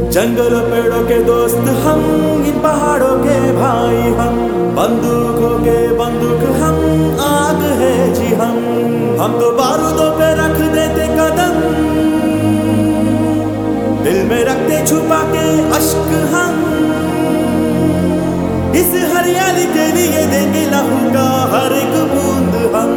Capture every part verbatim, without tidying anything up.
जंगलों पेड़ों के दोस्त हम, इन पहाड़ों के भाई हम, बंदूकों के बंदूक हम, आग है जी हम। हम तो बारूदों पे रख देते कदम, दिल में रखते छुपा के अश्क हम। इस हरियाली के लिए देंगे लहू का हर एक बूंद हम।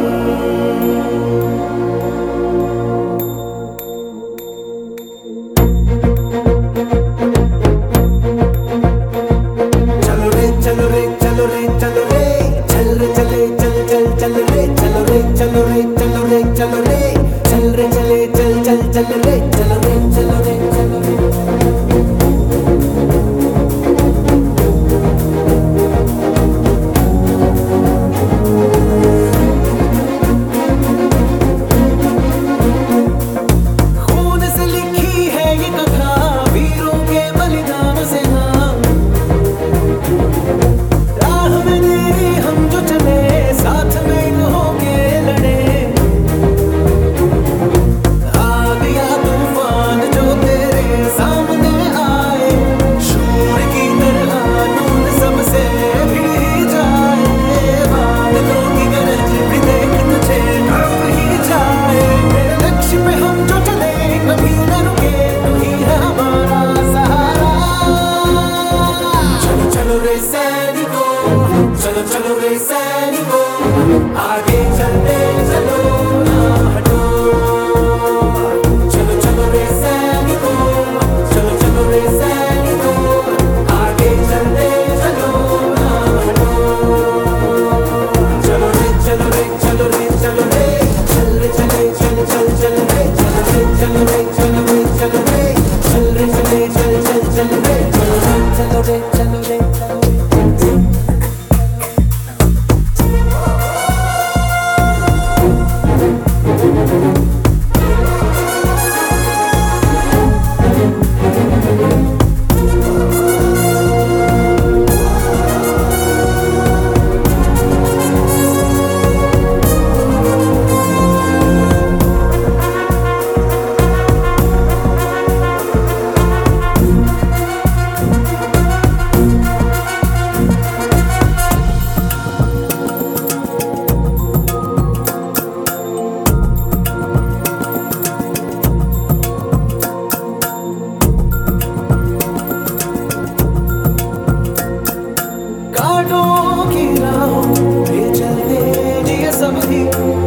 चलो रे चलो रे चलो रे चलो रे, चल रे चले चल चल चल रे, चलो रे चलो रे चलो रे चलो रे, चल रे चले चल चल चल रे, चलो रे चलो रे चलो रे। चलो चलो रे सैनिको, आगे चलते चलो ना हटो। चलो चलो रे सैनिको, चलो चलो रे सैनिको, आगे चलते चलो ना हटो। चलो रे चलो रे चलो रे चलो रे, चल रे चले चल चल चल रे, चलो रे चलो रे चलो रे चलो रे, चल रे चले चल चल चल रे, चलो रे चलो रे चलो रे चलो रे। कांटों की राहों पे चलते जिए सब ही